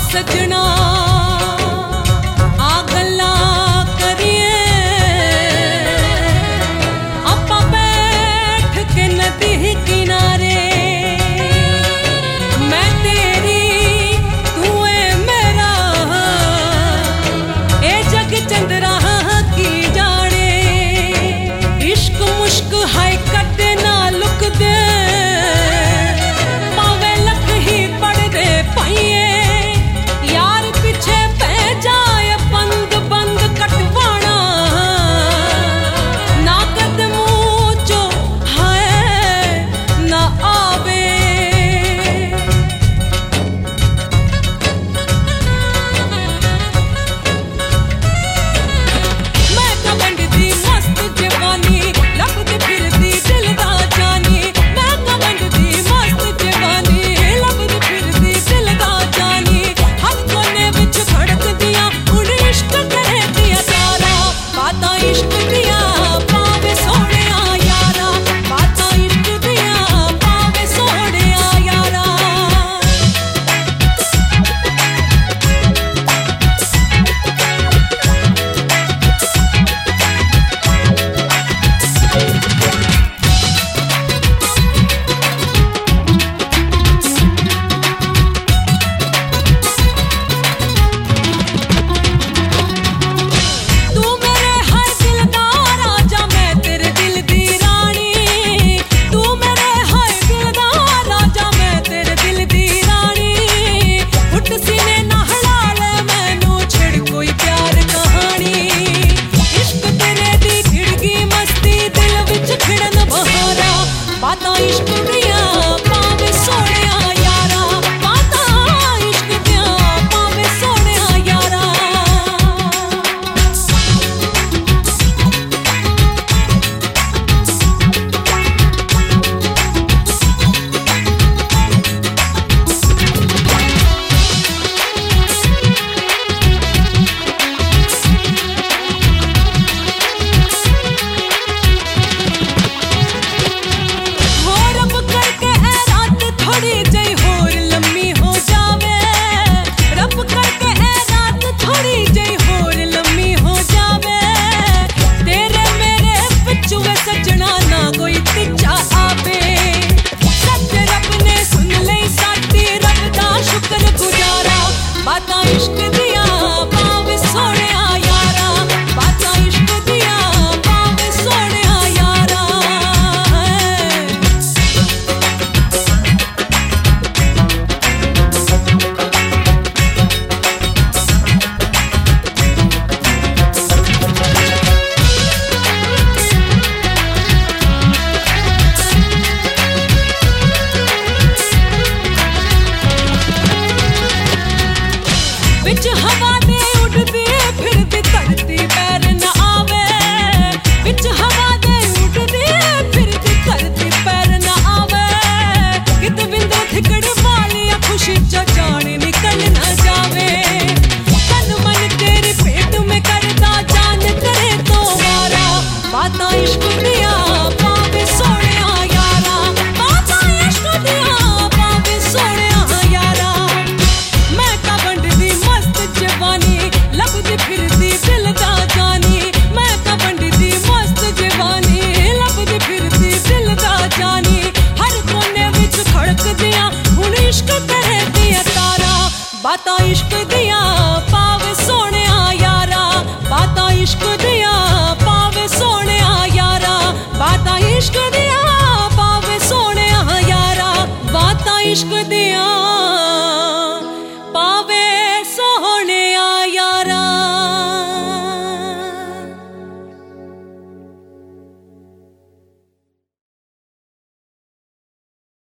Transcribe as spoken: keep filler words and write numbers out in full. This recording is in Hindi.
सजना आ गल्ला करिए आपा बैठ के नदी किनारे मैं तेरी तू है मेरा ए जग चंद्रा की जाने इश्क मुश्क हाय कटे ना लुक दे पावे लख ही पड़ दे पाइए यार पीछे पै जाए बंद बंद कटवाना ना कदमू चो है ना आवे मैं कबंड दी मस्त जवानी लभदी फिरदी दिल दा जानी मैं कबंड दी मस्त जवानी लभदी फिरदी दिल दा जानी हर कोने विच खड़कदियां हुण इश्क करे दिया तारा बातां इश्क दियां पावे सोहणिया यारा बातां इश्क दियां पावे सोहणिया यारा तू मेरे हाय दिल दा राजा मैं तेरे दिल दी रानी तू मेरे हाय दिल दा राजा मैं तेरे दिल दी रानी उठ सीने ना हला ले मैनू छिड़ कोई प्यार कहानी इश्क तेरे दी खिड़गी मस्ती दिल विच खिड़न बहारा बातां इश्क दियां पावे सोहणिया यारा बातां इश्क दियां पावे सोहणिया यारा हो रब करके ए रात थोड़ी जई होर लम्मी हो जावे रब करके ए रात थोड़ी जई होर लम्मी हो जावे तेरे मेरे विचू वे सजना ना कोई तिचा आवे सच रब ने सुन लई साडी रब दा शुक्र गुजारा बातां इश्क दियां पावे सोहणिया यारा बातां इश्क दियां पावे सोहणिया यारा विच हवा दे उड़दी फिरदी धरती पैर न आवे विच हवा दे उड़दी फिरदी धरती पैर न आवे कित बिंदु थिकड़ वालिया खुशी च जान निकल न जावे तन मन तेरे पेट में करदा जान करे तो वारा बातां इश्क दियां पावे सोहणिया यारा बातां इश्क दियां पावे सोहणिया यारा मैं कबंड दी मस्त जवानी लभदी फिरदी दिल दा जानी मैं कबंड दी मस्त जवानी लभदी फिरदी दिल दा जानी हर कोने विच खड़कदियां हुण इश्क करे दिया तारा बातां इश्क दियां पावे सोहणिया यारा बातां इश्क दियां पावे सोहणिया यारा बातां इश्क दियां पावे सोहणिया यारा बातां इश्क दियां